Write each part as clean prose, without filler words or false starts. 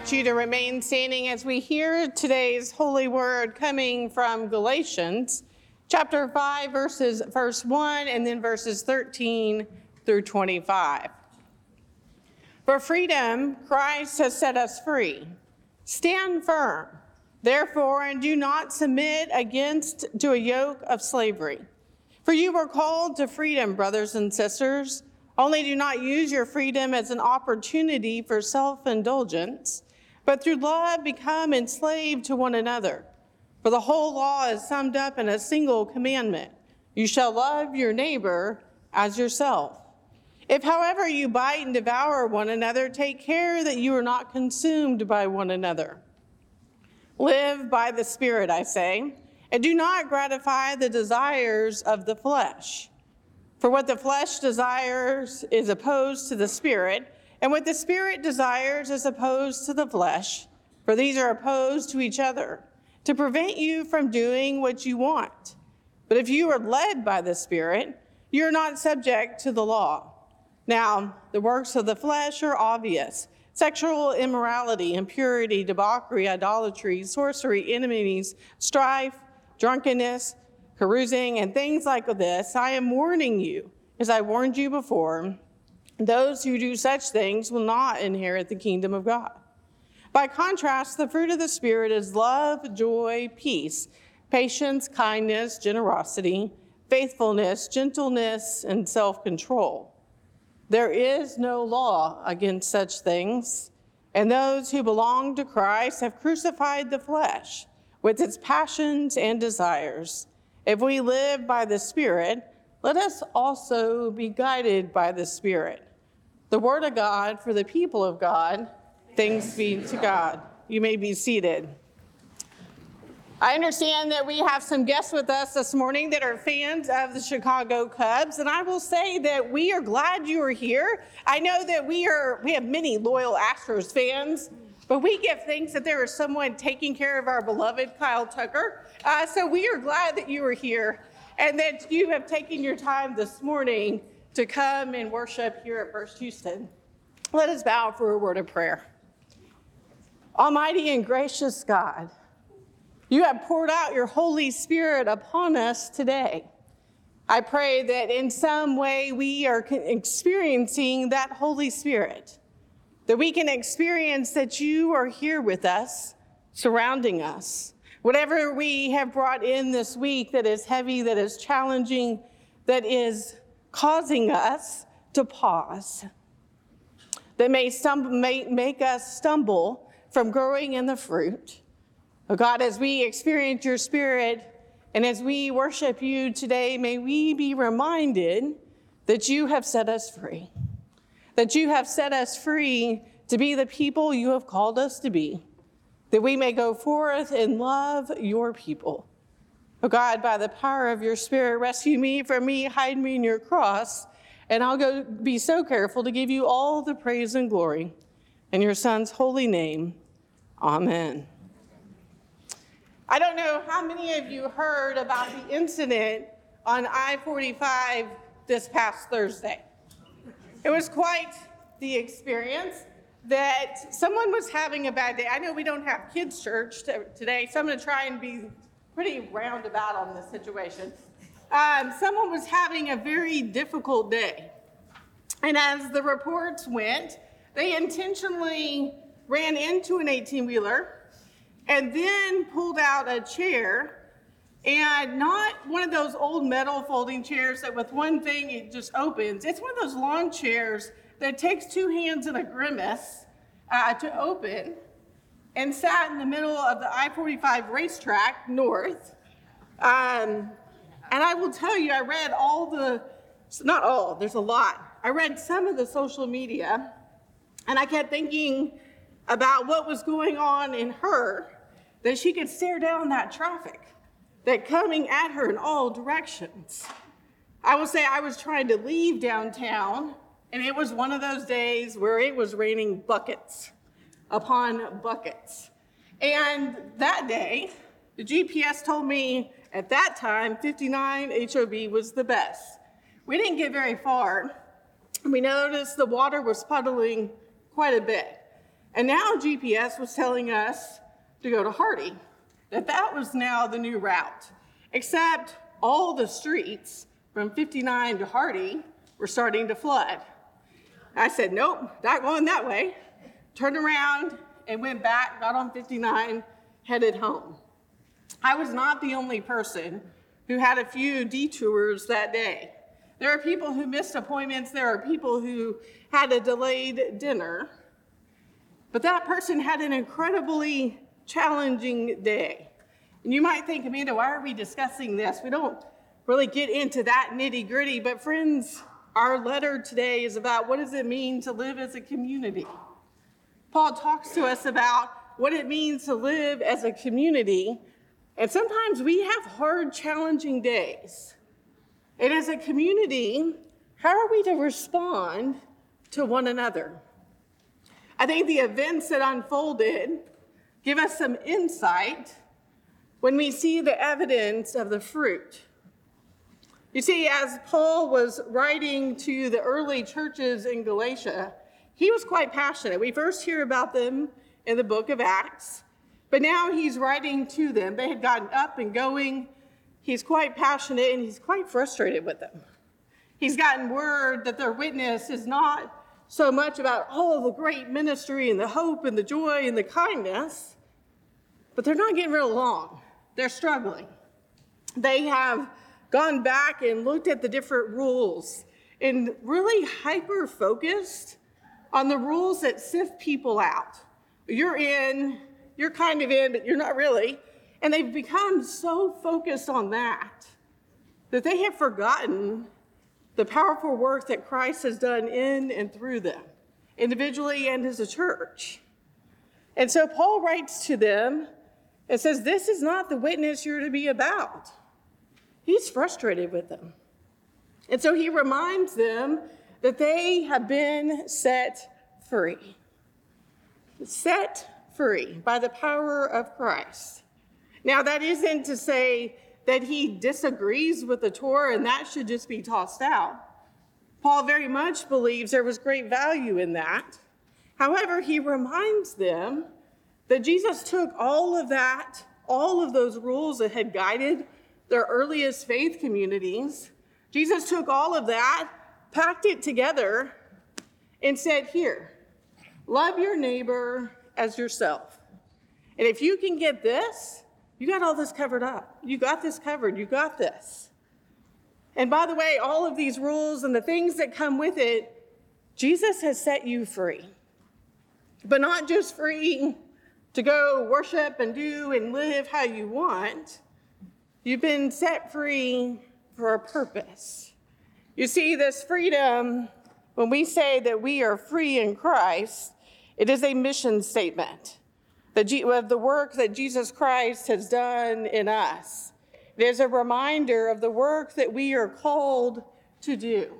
invite you to remain standing as we hear today's holy word coming from Galatians chapter 5, verse 1, and then verses 13 through 25. For freedom, Christ has set us free. Stand firm, therefore, and do not submit to a yoke of slavery. For you were called to freedom, brothers and sisters. Only do not use your freedom as an opportunity for self-indulgence, but through love become enslaved to one another. For the whole law is summed up in a single commandment: you shall love your neighbor as yourself. If, however, you bite and devour one another, take care that you are not consumed by one another. Live by the Spirit, I say, and do not gratify the desires of the flesh. For what the flesh desires is opposed to the Spirit, and what the Spirit desires is opposed to the flesh, for these are opposed to each other, to prevent you from doing what you want. But if you are led by the Spirit, you are not subject to the law. Now, the works of the flesh are obvious: sexual immorality, impurity, debauchery, idolatry, sorcery, enemies, strife, drunkenness, carousing, and things like this. I am warning you, as I warned you before, those who do such things will not inherit the kingdom of God. By contrast, the fruit of the Spirit is love, joy, peace, patience, kindness, generosity, faithfulness, gentleness, and self-control. There is no law against such things, and those who belong to Christ have crucified the flesh with its passions and desires. If we live by the Spirit, let us also be guided by the Spirit. The word of God for the people of God. Thanks be to God. You may be seated. I understand that we have some guests with us this morning that are fans of the Chicago Cubs, and I will say that we are glad you are here. I know that we have many loyal Astros fans, but we give thanks that there is someone taking care of our beloved Kyle Tucker. So we are glad that you are here and that you have taken your time this morning to come and worship here at First Houston. Let us bow for a word of prayer. Almighty and gracious God, you have poured out your Holy Spirit upon us today. I pray that in some way we are experiencing that Holy Spirit, that we can experience that you are here with us, surrounding us. Whatever we have brought in this week that is heavy, that is challenging, that is causing us to pause, that may make us stumble from growing in the fruit. Oh God, as we experience your Spirit and as we worship you today, may we be reminded that you have set us free, that you have set us free to be the people you have called us to be, that we may go forth and love your people. Oh God, by the power of your Spirit, rescue me from me, hide me in your cross, and I'll be so careful to give you all the praise and glory. In your Son's holy name, amen. I don't know how many of you heard about the incident on I-45 this past Thursday. It was quite the experience that someone was having a bad day. I know we don't have kids' church today, so I'm going to try and be pretty roundabout on this situation. Someone was having a very difficult day. And as the reports went, they intentionally ran into an 18-wheeler and then pulled out a chair, and not one of those old metal folding chairs that with one thing it just opens. It's one of those long chairs that takes two hands and a grimace to open, and sat in the middle of the I-45 racetrack north. And I will tell you, I read not all, there's a lot. I read some of the social media, and I kept thinking about what was going on in her, that she could stare down that traffic that coming at her in all directions. I will say I was trying to leave downtown, and it was one of those days where it was raining buckets upon buckets. And that day, the GPS told me at that time 59 HOV was the best. We didn't get very far. We noticed the water was puddling quite a bit. And now GPS was telling us to go to Hardy, that was now the new route, except all the streets from 59 to Hardy were starting to flood. I said, nope, not going that way. Turned around and went back, got on 59, headed home. I was not the only person who had a few detours that day. There are people who missed appointments. There are people who had a delayed dinner. But that person had an incredibly challenging day. And you might think, Amanda, why are we discussing this? We don't really get into that nitty-gritty. But friends, our letter today is about what does it mean to live as a community. Paul talks to us about what it means to live as a community. And sometimes we have hard, challenging days. And as a community, how are we to respond to one another? I think the events that unfolded give us some insight when we see the evidence of the fruit. You see, as Paul was writing to the early churches in Galatia, he was quite passionate. We first hear about them in the book of Acts, but now he's writing to them. They had gotten up and going. He's quite passionate and he's quite frustrated with them. He's gotten word that their witness is not so much about all the great ministry and the hope and the joy and the kindness, but they're not getting real along. They're struggling. They have gone back and looked at the different rules and really hyper-focused on the rules that sift people out. You're in, you're kind of in, but you're not really. And they've become so focused on that they have forgotten the powerful work that Christ has done in and through them, individually and as a church. And so Paul writes to them and says, this is not the witness you're to be about. He's frustrated with them. And so he reminds them that they have been set free. Set free by the power of Christ. Now, that isn't to say that he disagrees with the Torah and that should just be tossed out. Paul very much believes there was great value in that. However, he reminds them that Jesus took all of that, all of those rules that had guided their earliest faith communities, Jesus took all of that, packed it together, and said, here, love your neighbor as yourself. And if you can get this, you got all this covered up. You got this covered. You got this. And by the way, all of these rules and the things that come with it, Jesus has set you free. But not just free to go worship and do and live how you want. You've been set free for a purpose. You see, this freedom, when we say that we are free in Christ, it is a mission statement of the work that Jesus Christ has done in us. It is a reminder of the work that we are called to do.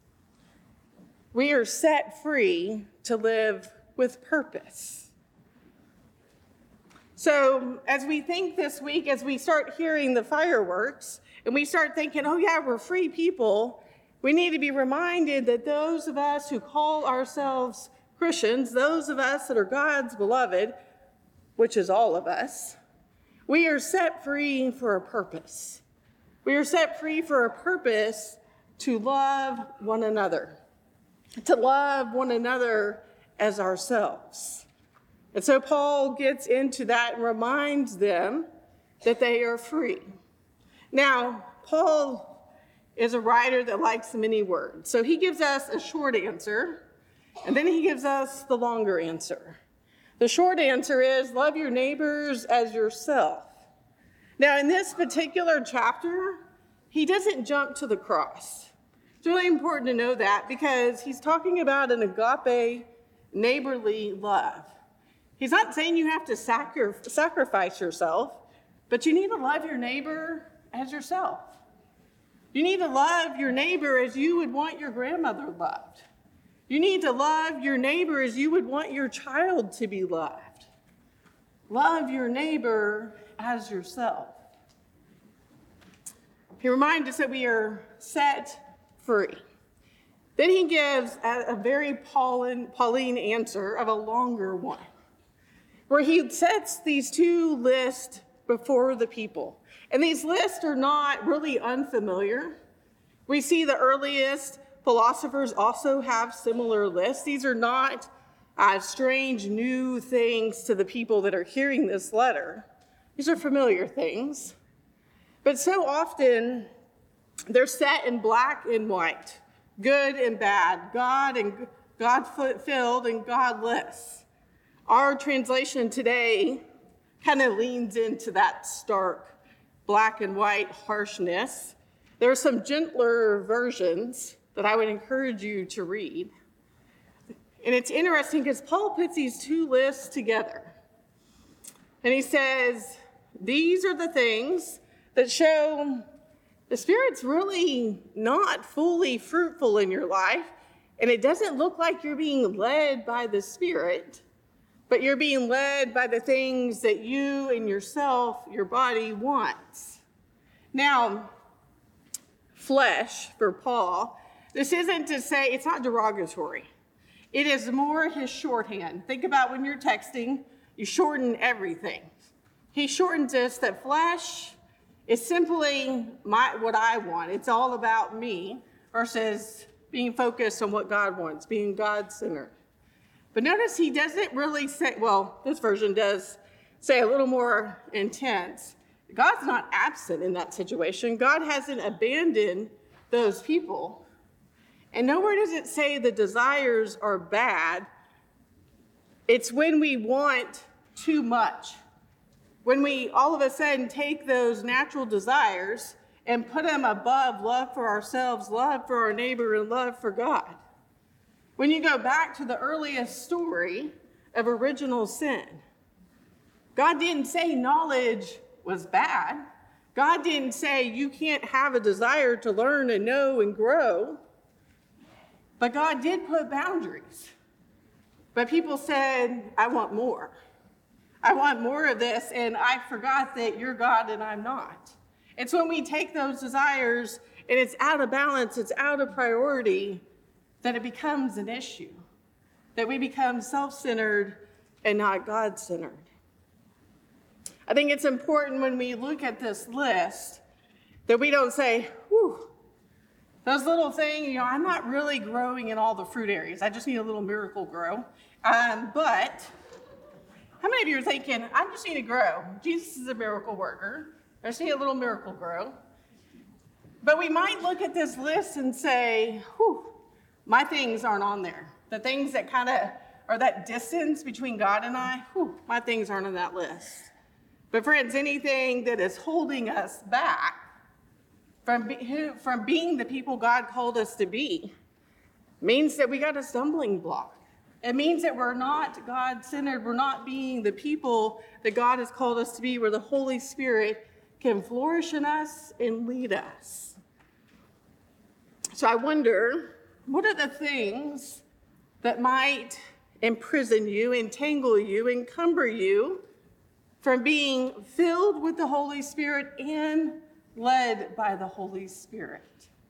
We are set free to live with purpose. So as we think this week, as we start hearing the fireworks, and we start thinking, oh yeah, we're free people, we need to be reminded that those of us who call ourselves Christians, those of us that are God's beloved, which is all of us, we are set free for a purpose. We are set free for a purpose to love one another, to love one another as ourselves. And so Paul gets into that and reminds them that they are free. Now, Paul is a writer that likes many words. So he gives us a short answer, and then he gives us the longer answer. The short answer is love your neighbors as yourself. Now, in this particular chapter, he doesn't jump to the cross. It's really important to know that because he's talking about an agape, neighborly love. He's not saying you have to sacrifice yourself, but you need to love your neighbor as yourself. You need to love your neighbor as you would want your grandmother loved. You need to love your neighbor as you would want your child to be loved. Love your neighbor as yourself. He reminds us that we are set free. Then he gives a very Pauline answer of a longer one, where he sets these two lists before the people. And these lists are not really unfamiliar. We see the earliest philosophers also have similar lists. These are not strange new things to the people that are hearing this letter. These are familiar things. But so often, they're set in black and white, good and bad, God-filled and godless. Our translation today kind of leans into that stark black and white harshness. There are some gentler versions that I would encourage you to read. And it's interesting because Paul puts these two lists together. And he says, these are the things that show the Spirit's really not fully fruitful in your life, and it doesn't look like you're being led by the Spirit, but you're being led by the things that you and yourself, your body wants. Now, flesh, for Paul, this isn't to say, it's not derogatory. It is more his shorthand. Think about when you're texting, you shorten everything. He shortens this that flesh is simply what I want. It's all about me versus being focused on what God wants, being God-centered. But notice he doesn't really say, well, this version does say a little more intense. God's not absent in that situation. God hasn't abandoned those people. And nowhere does it say the desires are bad. It's when we want too much. When we all of a sudden take those natural desires and put them above love for ourselves, love for our neighbor, and love for God. When you go back to the earliest story of original sin, God didn't say knowledge was bad. God didn't say you can't have a desire to learn and know and grow. But God did put boundaries. But people said, I want more. I want more of this, and I forgot that you're God and I'm not. It's when we take those desires and it's out of balance, it's out of priority, that it becomes an issue, that we become self-centered and not God-centered. I think it's important when we look at this list that we don't say, whew, those little things, I'm not really growing in all the fruit areas. I just need a little miracle grow. But how many of you are thinking, I just need to grow? Jesus is a miracle worker. I just need a little miracle grow. But we might look at this list and say, whew, my things aren't on there. The things that kind of are that distance between God and I, whew, my things aren't on that list. But friends, anything that is holding us back from being the people God called us to be means that we got a stumbling block. It means that we're not God-centered. We're not being the people that God has called us to be, where the Holy Spirit can flourish in us and lead us. So I wonder, what are the things that might imprison you, entangle you, encumber you from being filled with the Holy Spirit and led by the Holy Spirit?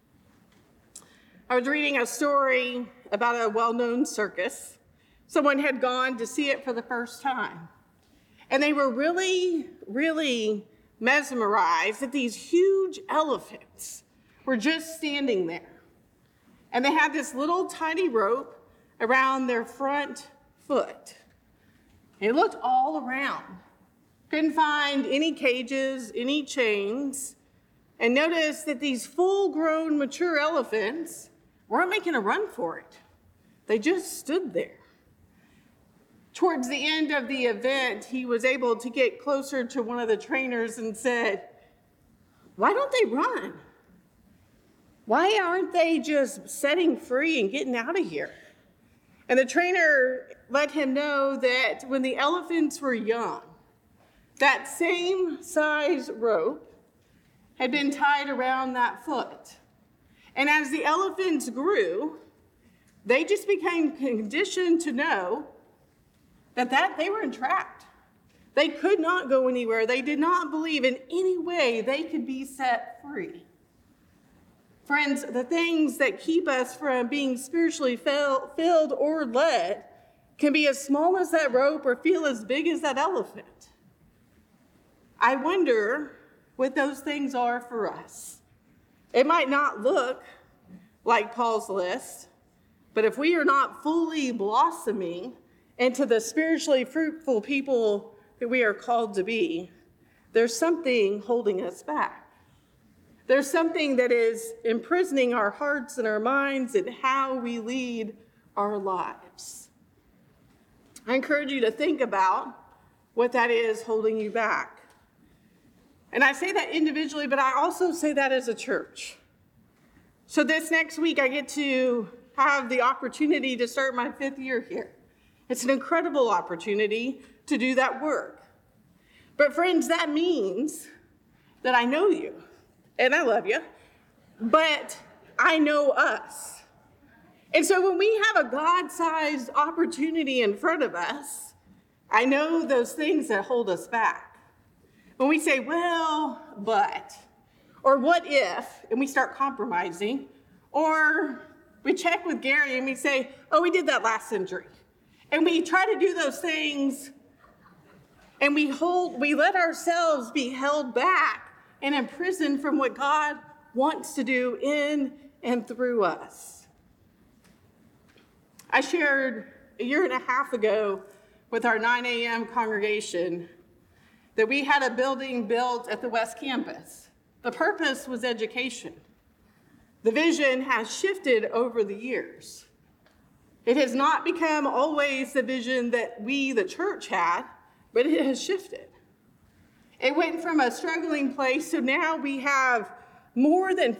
I was reading a story about a well-known circus. Someone had gone to see it for the first time. And they were really, really mesmerized that these huge elephants were just standing there. And they had this little tiny rope around their front foot. They looked all around. Couldn't find any cages, any chains. And noticed that these full-grown, mature elephants weren't making a run for it. They just stood there. Towards the end of the event, he was able to get closer to one of the trainers and said, why don't they run? Why aren't they just setting free and getting out of here? And the trainer let him know that when the elephants were young, that same size rope had been tied around that foot. And as the elephants grew, they just became conditioned to know that they were entrapped. They could not go anywhere. They did not believe in any way they could be set free. Friends, the things that keep us from being spiritually filled or led can be as small as that rope or feel as big as that elephant. I wonder what those things are for us. It might not look like Paul's list, but if we are not fully blossoming into the spiritually fruitful people that we are called to be, there's something holding us back. There's something that is imprisoning our hearts and our minds and how we lead our lives. I encourage you to think about what that is holding you back. And I say that individually, but I also say that as a church. So this next week, I get to have the opportunity to start my 5th year here. It's an incredible opportunity to do that work. But friends, that means that I know you, and I love you, but I know us. And so when we have a God-sized opportunity in front of us, I know those things that hold us back. When we say, well, but, or what if, and we start compromising, or we check with Gary and we say, oh, we did that last century. And we try to do those things, and we let ourselves be held back and imprisoned from what God wants to do in and through us. I shared a year and a half ago with our 9 a.m. congregation that we had a building built at the West Campus. The purpose was education. The vision has shifted over the years. It has not become always the vision that we, the church, had, but it has shifted. It went from a struggling place, so now we have more than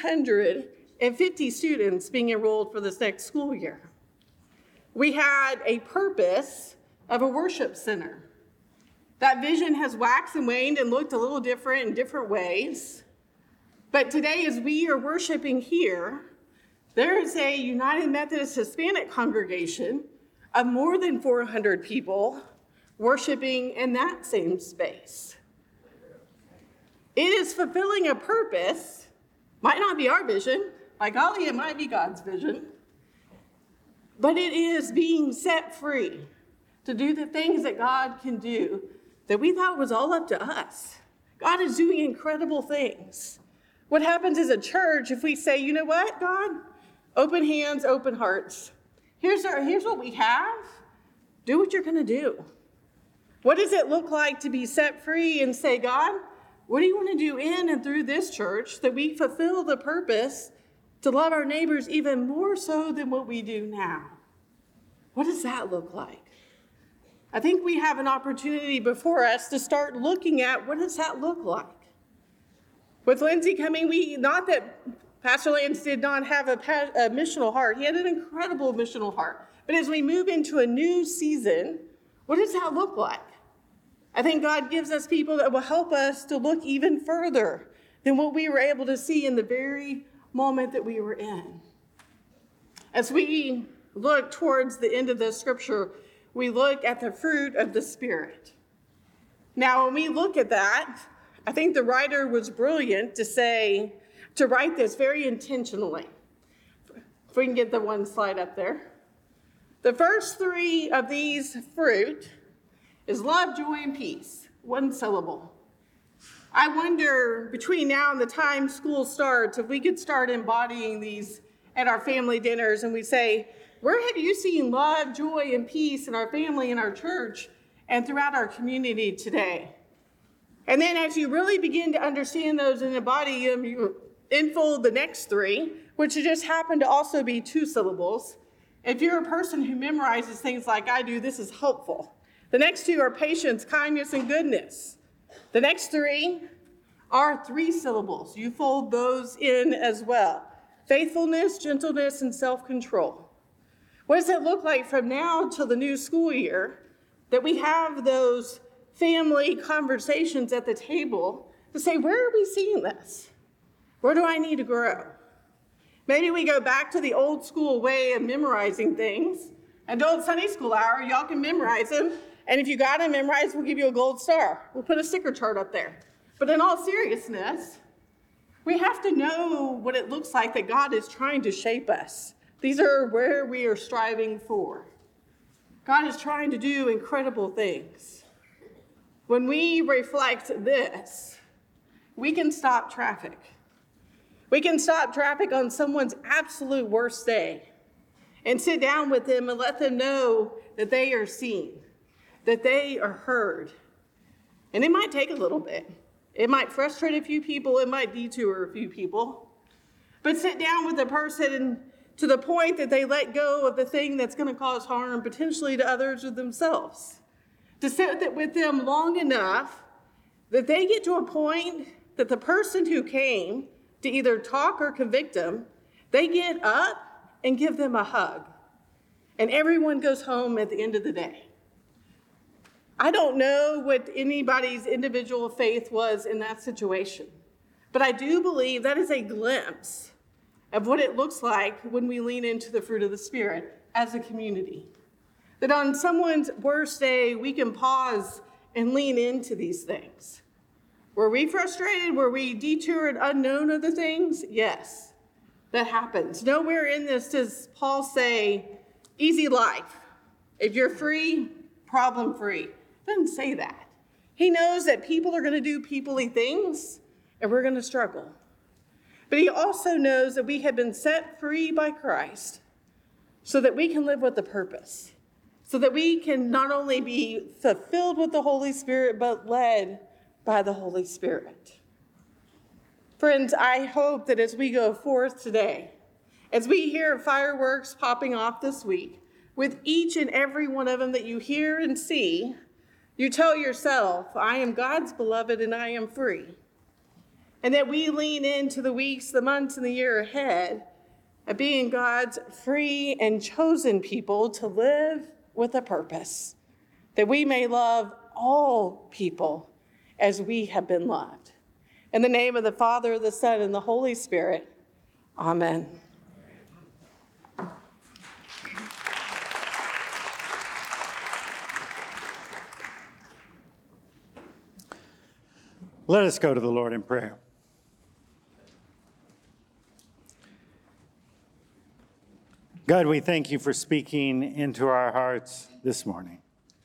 450 students being enrolled for this next school year. We had a purpose of a worship center. That vision has waxed and waned and looked a little different in different ways. But today, as we are worshiping here, there is a United Methodist Hispanic congregation of more than 400 people worshiping in that same space. It is fulfilling a purpose. Might not be our vision. By golly, it might be God's vision. But it is being set free to do the things that God can do that we thought was all up to us. God is doing incredible things. What happens as a church if we say, you know what, God? Open hands, open hearts. Here's what we have. Do what you're going to do. What does it look like to be set free and say, God, what do you want to do in and through this church that we fulfill the purpose to love our neighbors even more so than what we do now? What does that look like? I think we have an opportunity before us to start looking at what does that look like. With Lindsay coming, not that Pastor Lance did not have a missional heart. He had an incredible missional heart. But as we move into a new season, what does that look like? I think God gives us people that will help us to look even further than what we were able to see in the very moment that we were in. As we look towards the end of the scripture, we look at the fruit of the Spirit. Now, when we look at that, I think the writer was brilliant to write this very intentionally. If we can get the one slide up there. The first 3 of these fruit is love, joy, and peace. 1 syllable. I wonder, between now and the time school starts, if we could start embodying these at our family dinners and we say, where have you seen love, joy, and peace in our family, in our church, and throughout our community today? And then as you really begin to understand those and embody them, you enfold the next 3, which just happen to also be 2 syllables. If you're a person who memorizes things like I do, this is helpful. The next 2 are patience, kindness, and goodness. The next 3 are 3 syllables. You fold those in as well. Faithfulness, gentleness, and self-control. What does it look like from now till the new school year that we have those family conversations at the table to say, where are we seeing this? Where do I need to grow? Maybe we go back to the old school way of memorizing things. Adult Sunday school hour, y'all can memorize them. And if you got them memorized, we'll give you a gold star. We'll put a sticker chart up there. But in all seriousness, We have to know what it looks like that God is trying to shape us. These are where we are striving for. God is trying to do incredible things. When we reflect this, we can stop traffic. We can stop traffic on someone's absolute worst day and sit down with them and let them know that they are seen, that they are heard. And it might take a little bit. It might frustrate a few people. It might detour a few people. But sit down with a person to the point that they let go of the thing that's going to cause harm potentially to others or themselves. To sit with them long enough that they get to a point that the person who came to either talk or convict them, they get up and give them a hug. And everyone goes home at the end of the day. I don't know what anybody's individual faith was in that situation, but I do believe that is a glimpse of what it looks like when we lean into the fruit of the Spirit as a community. That on someone's worst day, we can pause and lean into these things. Were we frustrated? Were we detoured, unknown of the things? Yes, that happens. Nowhere in this does Paul say, easy life. If you're free, problem free. Doesn't say that. He knows that people are going to do people-y things, and we're going to struggle. But he also knows that we have been set free by Christ so that we can live with a purpose, so that we can not only be fulfilled with the Holy Spirit, but led by the Holy Spirit. Friends, I hope that as we go forth today, as we hear fireworks popping off this week, with each and every one of them that you hear and see, you tell yourself, I am God's beloved and I am free. And that we lean into the weeks, the months, and the year ahead of being God's free and chosen people to live with a purpose, that we may love all people as we have been loved. In the name of the Father, the Son, and the Holy Spirit, amen. Let us go to the Lord in prayer. God, we thank you for speaking into our hearts this morning.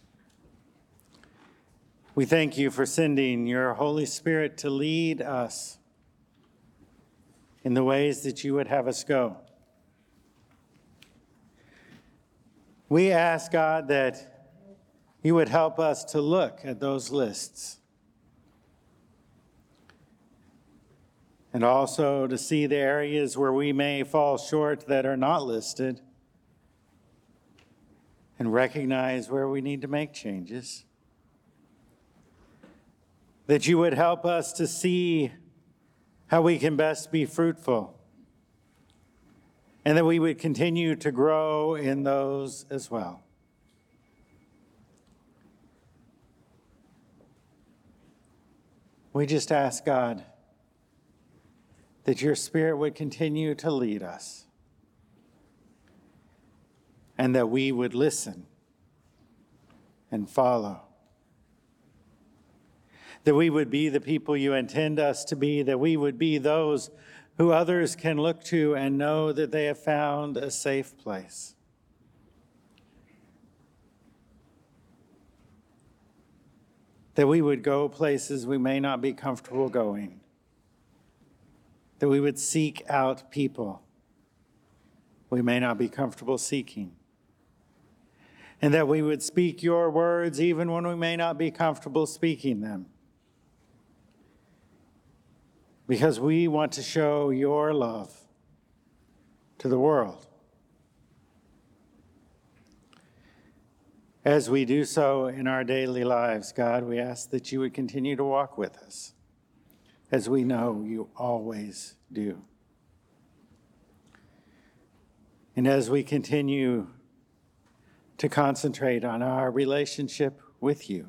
We thank you for sending your Holy Spirit to lead us in the ways that you would have us go. We ask, God, that you would help us to look at those lists and also to see the areas where we may fall short that are not listed and recognize where we need to make changes. That you would help us to see how we can best be fruitful, and that we would continue to grow in those as well. We just ask, God, that your Spirit would continue to lead us, and that we would listen and follow. That we would be the people you intend us to be, that we would be those who others can look to and know that they have found a safe place. That we would go places we may not be comfortable going. That we would seek out people we may not be comfortable seeking. And that we would speak your words even when we may not be comfortable speaking them. Because we want to show your love to the world. As we do so in our daily lives, God, we ask that you would continue to walk with us, as we know you always do. And as we continue to concentrate on our relationship with you,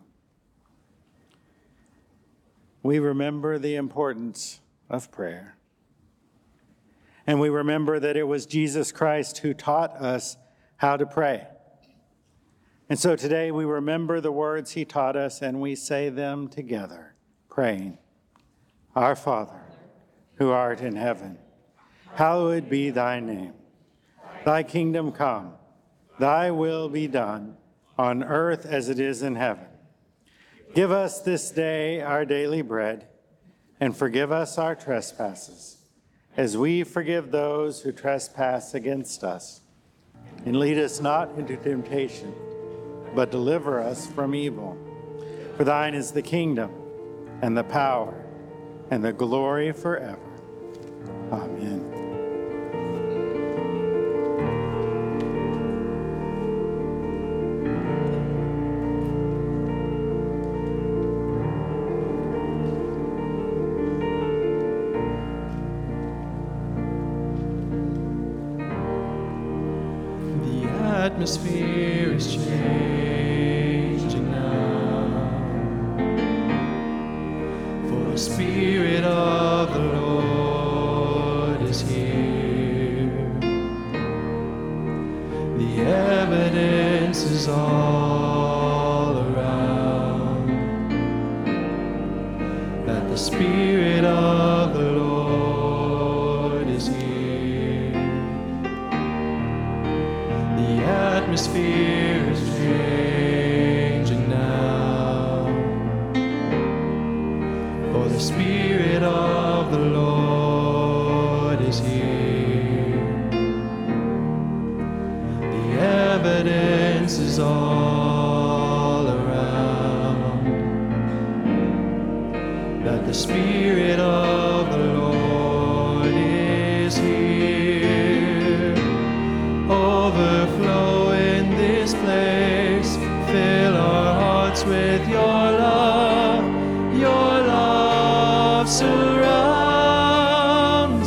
we remember the importance of prayer. And we remember that it was Jesus Christ who taught us how to pray. And so today we remember the words he taught us and we say them together, praying, Our Father, who art in heaven, hallowed be thy name. Thy kingdom come, thy will be done, on earth as it is in heaven. Give us this day our daily bread, and forgive us our trespasses, as we forgive those who trespass against us. And lead us not into temptation, but deliver us from evil. For thine is the kingdom, and the power, and the glory forever. Amen. The atmosphere is changing now, for the Spirit of the Lord is here. The evidence is all around that the Spirit of the Lord is here. The atmosphere is changing now, for the Spirit of the Lord is here. The evidence is all around that the Spirit of the Lord is here. Overflow in this place, fill our hearts with your love. Your love surrounds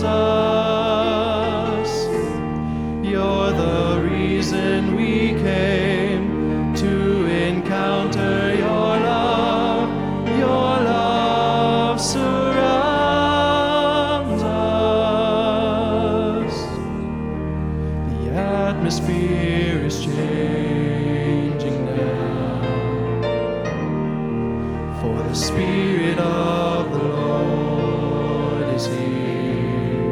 us. You're the reason we came to encounter your love. Your love surrounds us. The atmosphere is changing now, for the Spirit of the Lord is here.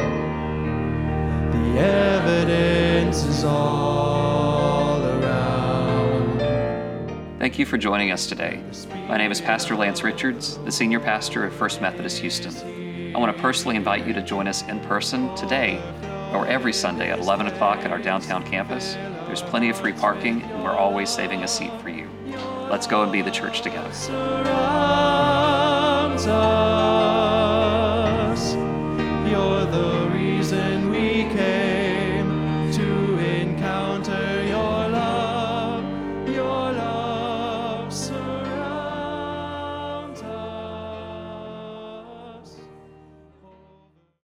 The evidence is all around. Thank you for joining us today. My name is Pastor Lance Richards, the Senior Pastor of First Methodist Houston. I want to personally invite you to join us in person today or every Sunday at 11 o'clock at our downtown campus. There's plenty of free parking, and we're always saving a seat for you. Let's go and be the church together. Surrounds us.